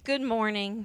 Good morning.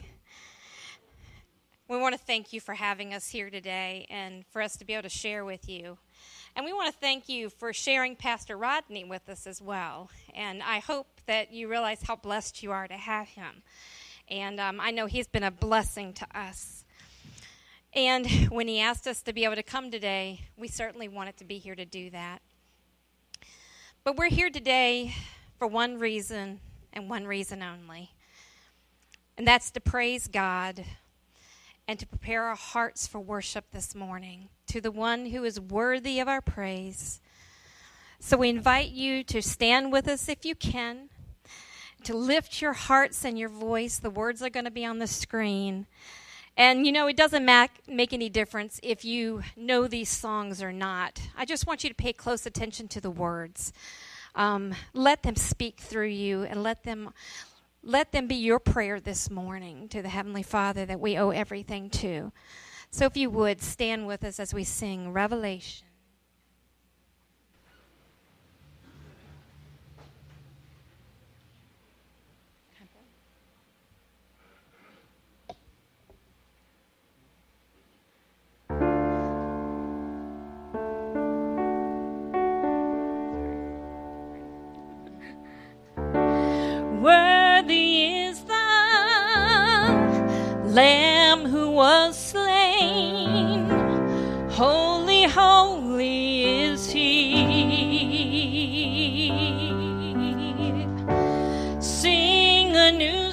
We want to thank you for having us here today and for us to be able to share with you. And we want to thank you for sharing Pastor Rodney with us as well. And I hope that you realize how blessed you are to have him. And I know he's been a blessing to us. And when he asked us to be able to come today, we certainly wanted to be here to do that. But we're here today for one reason and one reason only. And that's to praise God and to prepare our hearts for worship this morning to the one who is worthy of our praise. So we invite you to stand with us if you can, to lift your hearts and your voice. The words are going to be on the screen. And, you know, it doesn't make any difference if you know these songs or not. I just want you to pay close attention to the words. Let them speak through you and let them be your prayer this morning to the Heavenly Father that we owe everything to. So if you would, stand with us as we sing Revelation. Lamb who was slain, holy, holy is he. Sing a new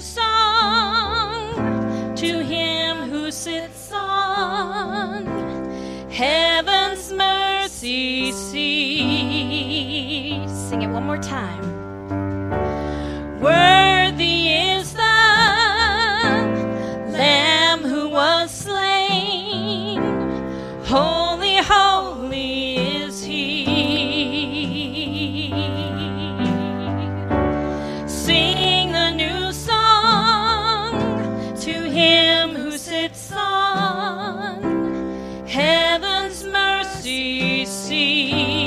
song to him who sits on heaven's mercy seat. Sing it one more time. Worthy is the Lamb who was slain, holy, holy is he. Sing a new song to him who sits on heaven's mercy seat.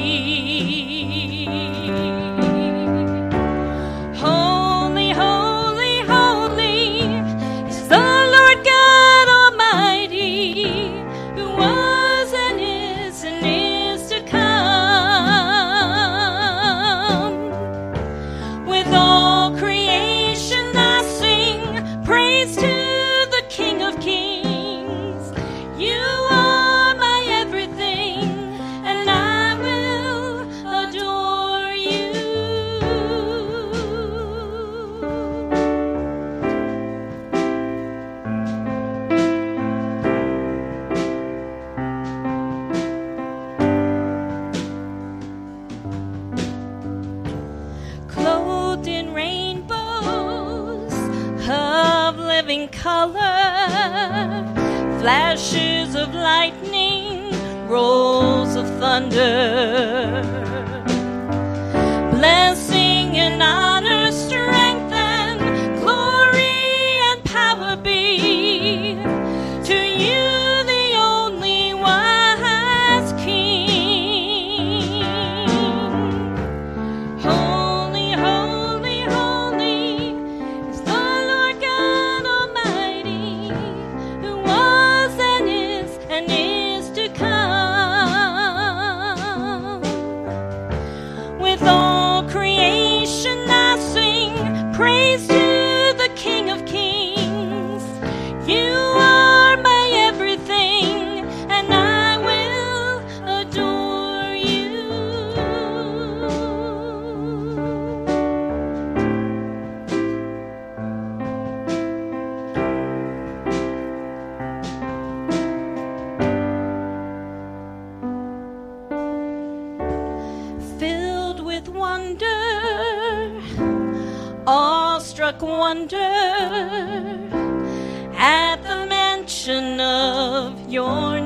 Flashes of lightning, rolls of thunder, blessing and honor, strength and glory and power be to you, the only wise King. Holy, holy, holy is the Lord God Almighty, who was and is to come. With all creation I sing praise to the King of Kings. You are my everything, and I will adore you. Filled with wonder, awestruck wonder, at the mention of your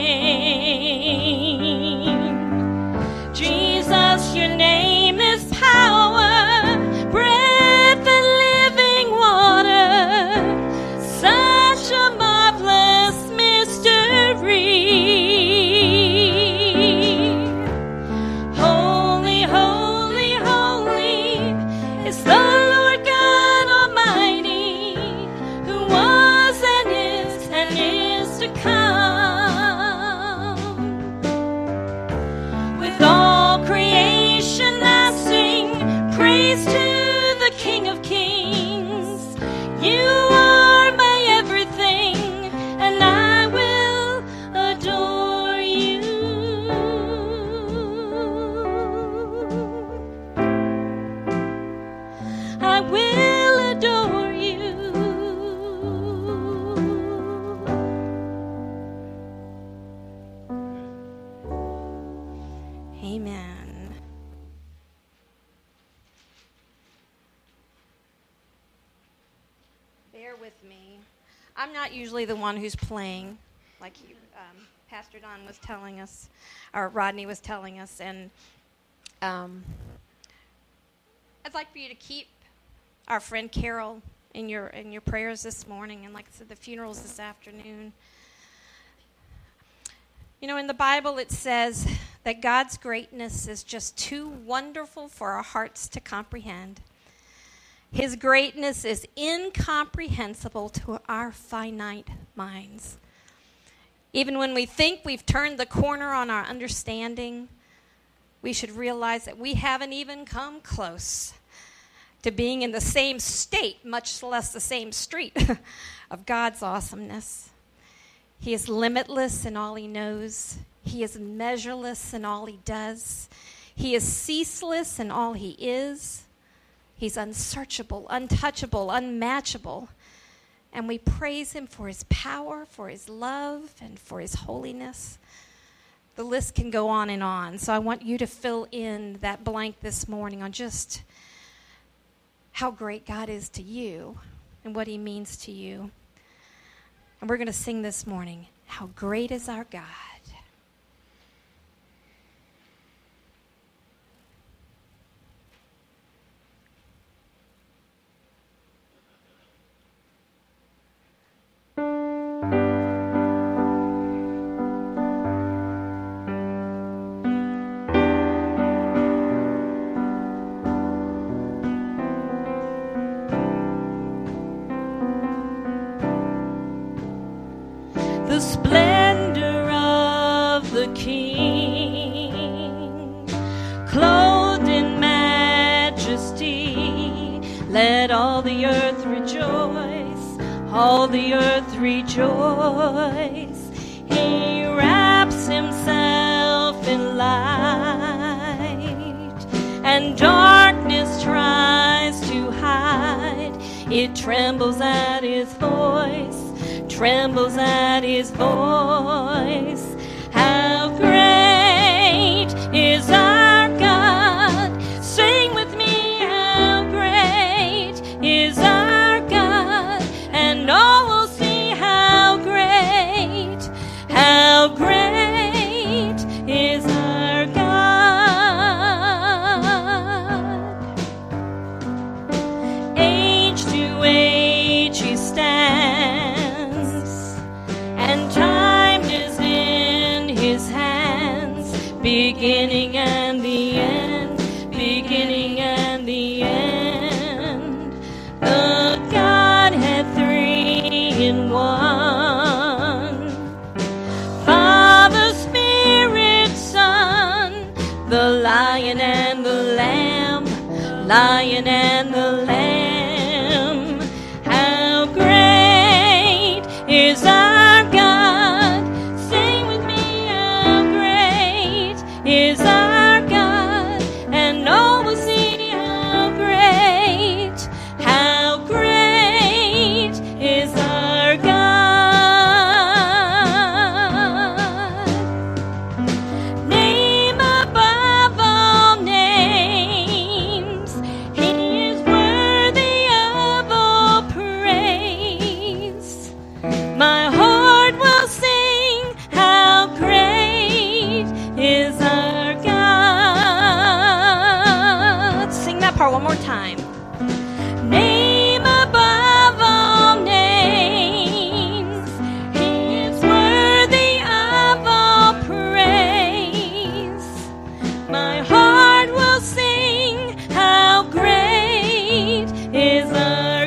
name. Jesus, your name is power, breath and living water, such a marvelous mystery. Holy, holy, holy is the Lord God Almighty, Bear with me. I'm not usually the one who's playing, like Pastor Don was telling us, or Rodney was telling us, and I'd like for you to keep our friend Carol in your prayers this morning, and like I said, the funeral's this afternoon. You know, in the Bible it says that God's greatness is just too wonderful for our hearts to comprehend. His greatness is incomprehensible to our finite minds. Even when we think we've turned the corner on our understanding, we should realize that we haven't even come close to being in the same state, much less the same street, of God's awesomeness. He is limitless in all he knows. He is measureless in all he does. He is ceaseless in all he is. He's unsearchable, untouchable, unmatchable. And we praise him for his power, for his love, and for his holiness. The list can go on and on. So I want you to fill in that blank this morning on just how great God is to you and what he means to you. And we're going to sing this morning, How Great Is Our God. The splendor of the King, clothed in majesty, let all the earth rejoice, all the earth rejoice. He wraps himself in light, and darkness tries to hide. It trembles at his voice, trembles at his voice. How great is our God? Sing with me, how great is our God? And all will see how great is our God. Age to age he stands, and time is in his hands, beginning and the end, beginning and the end. The Godhead three in one, Father, Spirit, Son, the Lion and the Lamb, Lion and the Lamb. How great is our God? Sing with me, how great is our God? And all will see how great is our God. Name above all names, he is worthy of all praise. My heart will sing, how great is our God. Sing that part one more time. Name above all names, he is worthy of all praise. My heart will sing, how great is our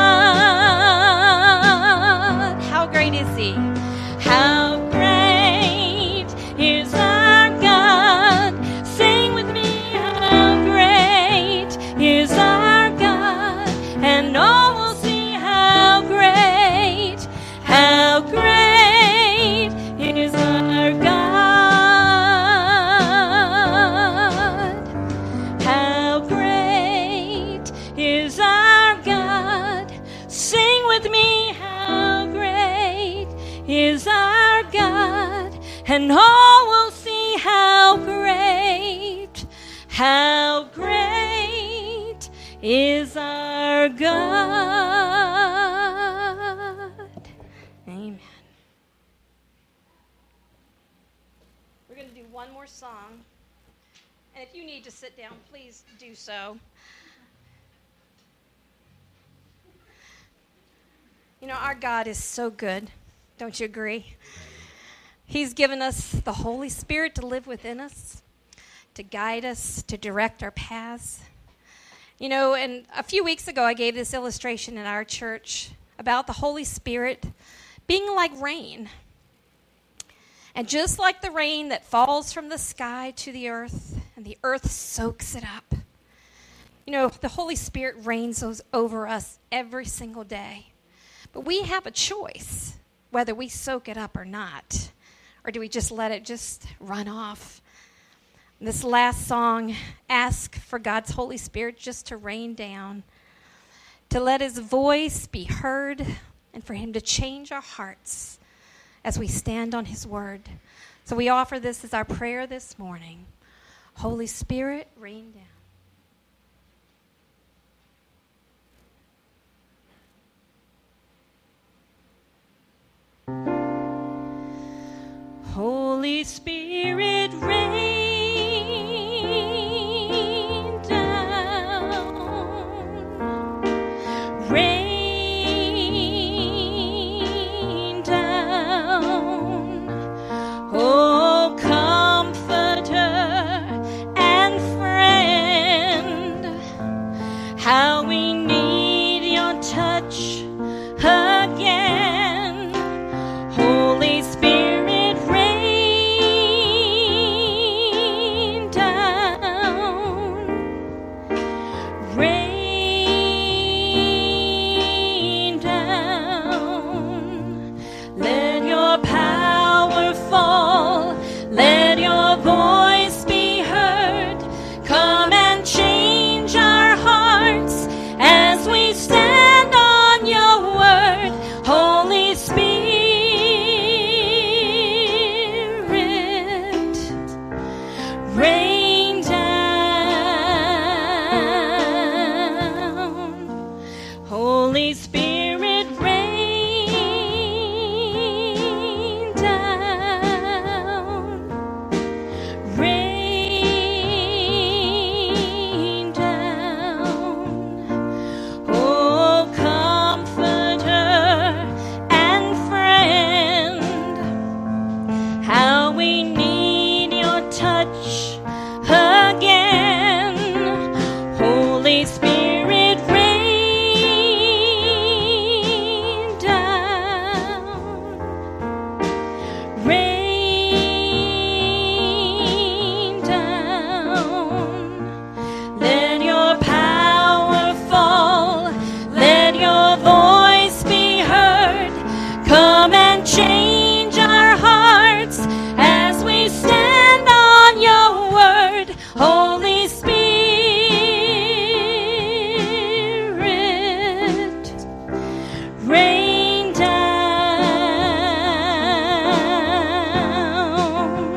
God. How great is he? How great is our God? Sing with me, how great is our God? And all will see how great is our God. How great is our God? Sing with me, how great is our God? And all will see how great is our God. one more song. And if you need to sit down, please do so. You know, our God is so good. Don't you agree? He's given us the Holy Spirit to live within us, to guide us, to direct our paths. You know, and a few weeks ago I gave this illustration in our church about the Holy Spirit being like rain. And just like the rain that falls from the sky to the earth, and the earth soaks it up, you know, the Holy Spirit rains over us every single day. But we have a choice whether we soak it up or not. Or do we just let it just run off? This last song asks for God's Holy Spirit just to rain down, to let his voice be heard, and for him to change our hearts as we stand on his word. So we offer this as our prayer this morning. Holy Spirit, rain down. Holy Spirit, rain down, rain down, oh comforter and friend, how we need your touch again. Holy Spirit, rain down, rain down. Let your power fall, let your voice be heard. Come and change our hearts as we stand on your word. Holy Spirit, rain down. Holy Spirit, rain down, rain down, oh comforter and friend, how we need your touch again. Holy Spirit, rain down, rain down. Let your power fall, let your voice be heard. Come and change our hearts as we stand on your word. Holy Spirit, rain down.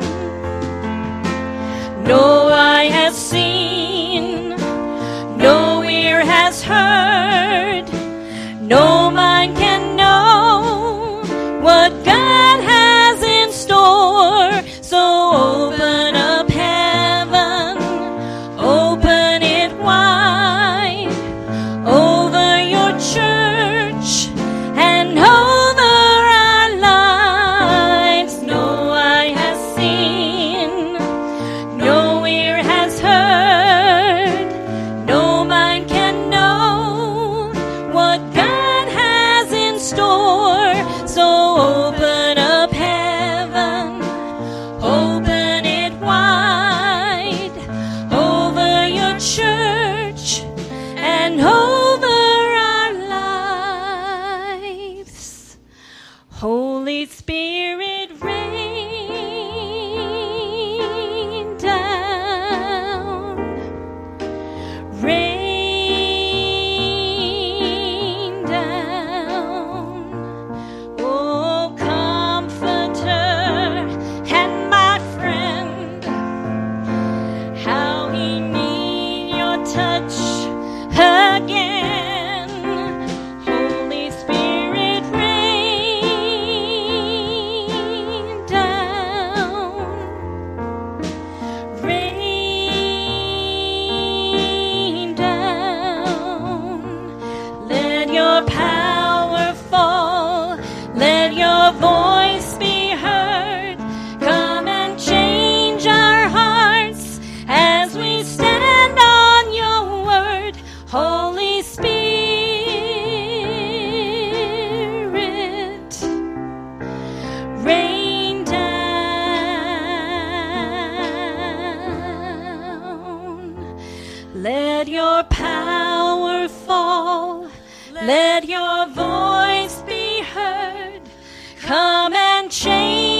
No eye has seen, no ear has heard, no mind can know what God has in store. So open up heaven, open it wide over your church and over our lives. No eye has seen, no ear has heard, no mind can know what God has in store. So open up heaven, open it wide over your church and over our lives. Holy Spirit, rain down, rain down, oh comforter and my friend, how we need your touch again. Holy Spirit, rain your voice be heard. Come and change